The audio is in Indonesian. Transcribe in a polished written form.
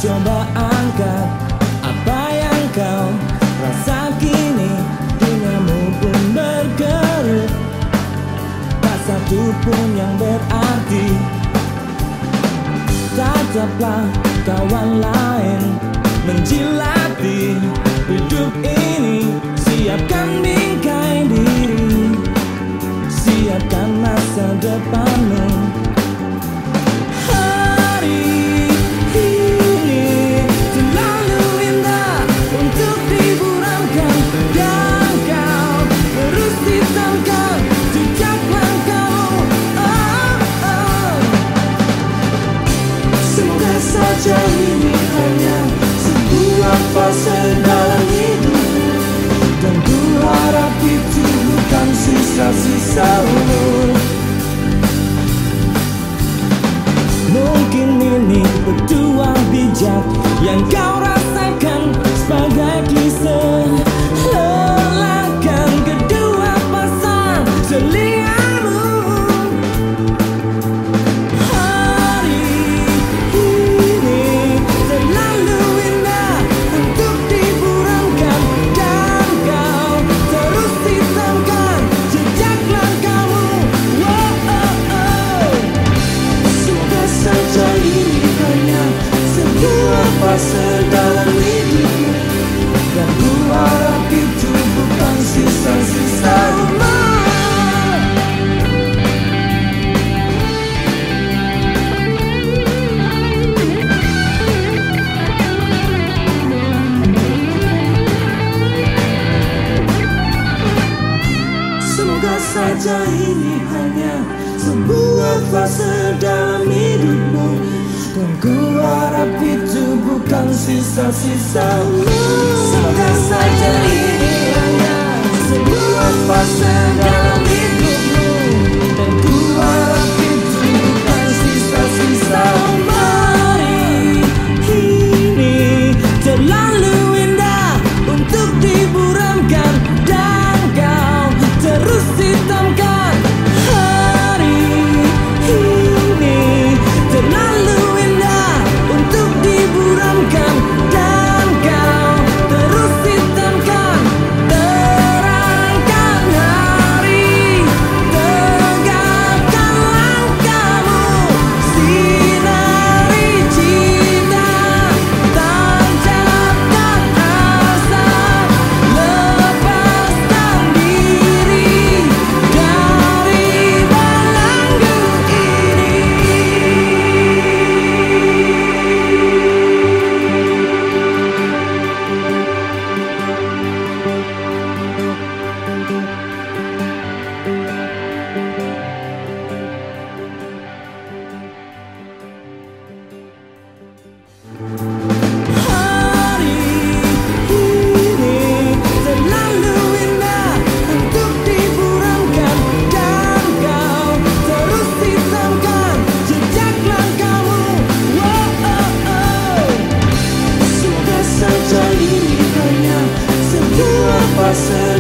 Coba angkat apa yang kau rasa kini. Duniamu pun berkerut, tak satu pun yang berarti. Tataplah kawan lain menjilati hidup ini. Siapkan bingkai diri, siapkan masa depanmu. Saja ini hanya sebuah fase dalam hidup, dan ku harap itu bukan sisa-sisa umur. Mungkin ini berdua bijak yang kau rasakan sebagai kisah lelakan kedua pasang selinganmu. Dalam hidupmu, dan ku harap itu bukan sisa-sisa umur. Semoga saja ini hanya sebuah fase dalam hidupmu, dan ku harap itu bukan sisa-sisa umur. Semoga saja ini hanya sebuah fase dalam hidupmu, dan ku harap itu bukan sisa-sisa umur. Ini terlalu indah untuk diburamkan, dan kau terus hitamkan. Hari ini terlalu untuk diburamkan, dan kau terus hitamkan. Terangkan hari, tegakkan langkahmu, sinari cinta, tancapkan asa, lepaskan diri dari belenggu ini. Hari ini terlalu indah untuk diburamkan, dan kau terus hitamkan jejak langkahmu. Semoga saja ini hanya sebuah fase